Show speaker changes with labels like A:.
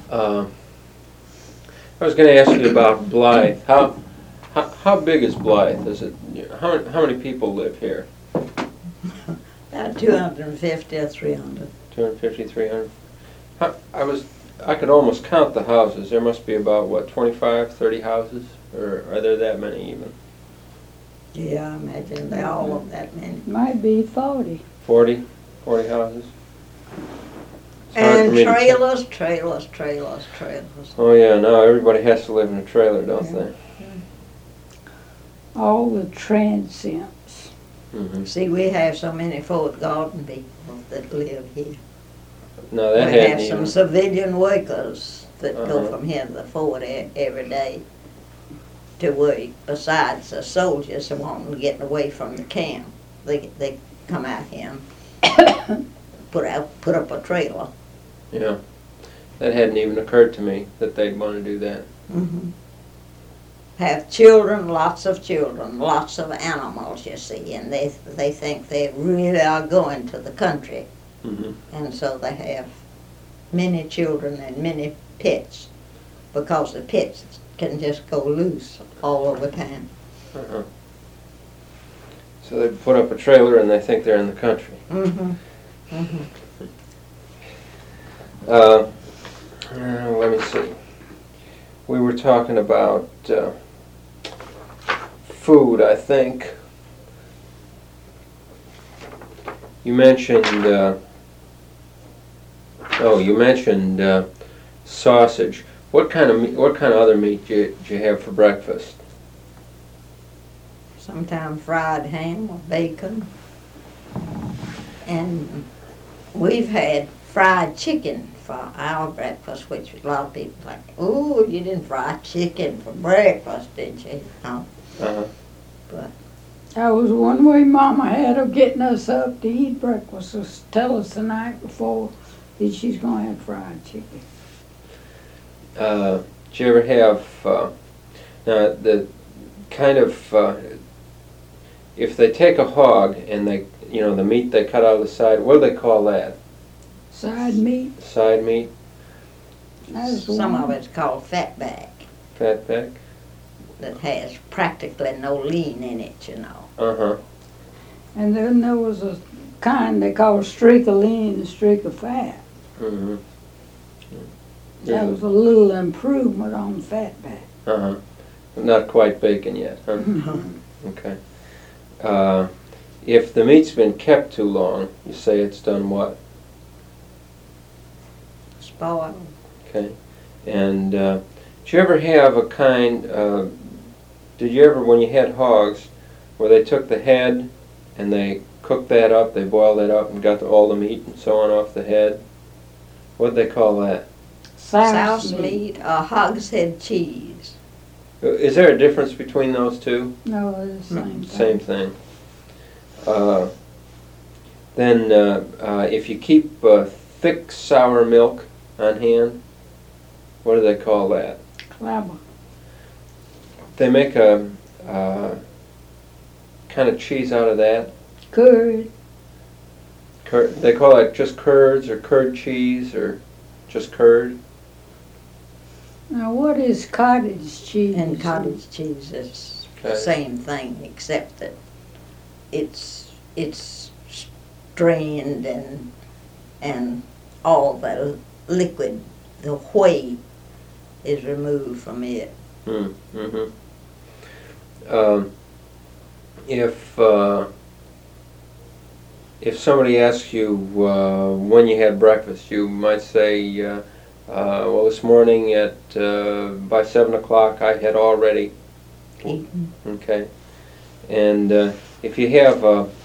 A: Uh, I was going to ask you about Blythe. How big is Blythe? Is it how many people live here?
B: About 250 or 300.
A: 250, 300. I could almost count the houses. There must be about what, 25, 30 houses, or are there that many even?
B: Yeah, I imagine they all of that many.
C: Might be 40.
A: 40 houses. It's hard for
B: And
A: me to
B: trailers.
A: Oh yeah, now everybody has to live in a trailer, don't they?
C: All the transients.
A: Mm-hmm.
B: See, we have so many Fort Garden people that live here.
A: No, that
B: We
A: hadn't
B: have some
A: even.
B: civilian workers that go
A: Uh-huh.
B: from here to the fort every day to work, besides the soldiers that want getting away from the camp. They come out here and put up a trailer.
A: Yeah, that hadn't even occurred to me that they'd want to do that.
B: Mm-hmm. Have children, lots of animals, you see, and they think they really are going to the country.
A: Mm-hmm.
B: And so they have many children and many pets, because the pets can just go loose all over town.
A: Uh-huh. So they put up a trailer and they think they're in the country.
B: Mm-hmm. Mm-hmm.
A: Let me see. We were talking about food, I think. You mentioned sausage. What kind of other meat did you have for breakfast?
B: Sometimes fried ham or bacon. And we've had fried chicken for our breakfast, which a lot of people think, "Oh, you didn't fry chicken for breakfast, did you?" No.
A: Uh-huh.
B: But
C: That was one way Mama had of getting us up to eat breakfast, was tell us the night before that she's going to have fried chicken.
A: Did you ever have now the kind of if they take a hog and the meat they cut out of the side, what do they call that?
C: Side meat,
A: Side meat,
C: that's
B: some
C: one.
B: of it's called fatback,
A: fatback.
B: that has practically no lean in it, you know.
A: Uh-huh.
C: And then there was a kind they called streak of lean and streak of fat.
A: Mm-hmm.
C: That was a little improvement on fatback.
A: Uh-huh. Not quite bacon yet, huh? Okay. If the meat's been kept too long, you say it's done what?
B: Spoiled.
A: Okay. And did you ever have a kind, did you ever, when you had hogs, where they took the head and they cooked that up, they boiled that up and got all the meat and so on off the head? What'd they call that?
B: Souse meat or hogshead cheese.
A: Is there a difference between those two?
C: No, it's the same thing.
A: Same thing. Then if you keep thick sour milk on hand, what do they call that?
C: Clabber.
A: They make a kind of cheese out of that.
C: Curd.
A: They call it just curds or curd cheese or just curd.
C: Now, what is cottage cheese?
B: And cottage cheese is the
A: Okay.
B: same thing, except that it's strained and all the liquid, the whey, is removed from it.
A: Mm-hmm. If somebody asks you when you had breakfast, you might say, well, this morning by 7 o'clock I had already
B: Eaten.
A: Okay. And if you have